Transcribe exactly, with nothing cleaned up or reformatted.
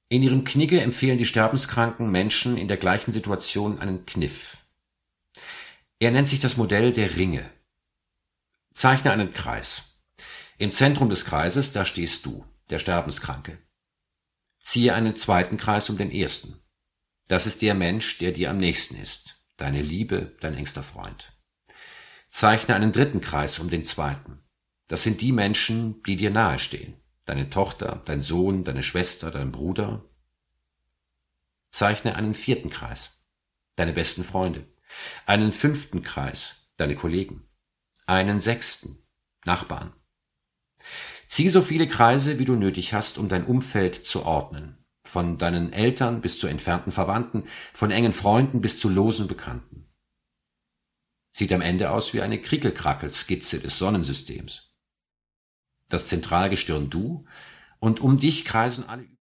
In ihrem Knigge empfehlen die sterbenskranken Menschen in der gleichen Situation einen Kniff. Er nennt sich das Modell der Ringe. Zeichne einen Kreis. Im Zentrum des Kreises, da stehst du, der Sterbenskranke. Ziehe einen zweiten Kreis um den ersten. Das ist der Mensch, der dir am nächsten ist, deine Liebe, dein engster Freund. Zeichne einen dritten Kreis um den zweiten. Das sind die Menschen, die dir nahestehen, deine Tochter, dein Sohn, deine Schwester, dein Bruder. Zeichne einen vierten Kreis, deine besten Freunde, einen fünften Kreis, deine Kollegen, einen sechsten, Nachbarn. Zieh so viele Kreise, wie du nötig hast, um dein Umfeld zu ordnen. Von deinen Eltern bis zu entfernten Verwandten, von engen Freunden bis zu losen Bekannten. Sieht am Ende aus wie eine Krickelkrackel-Skizze des Sonnensystems. Das Zentralgestirn du, und um dich kreisen alle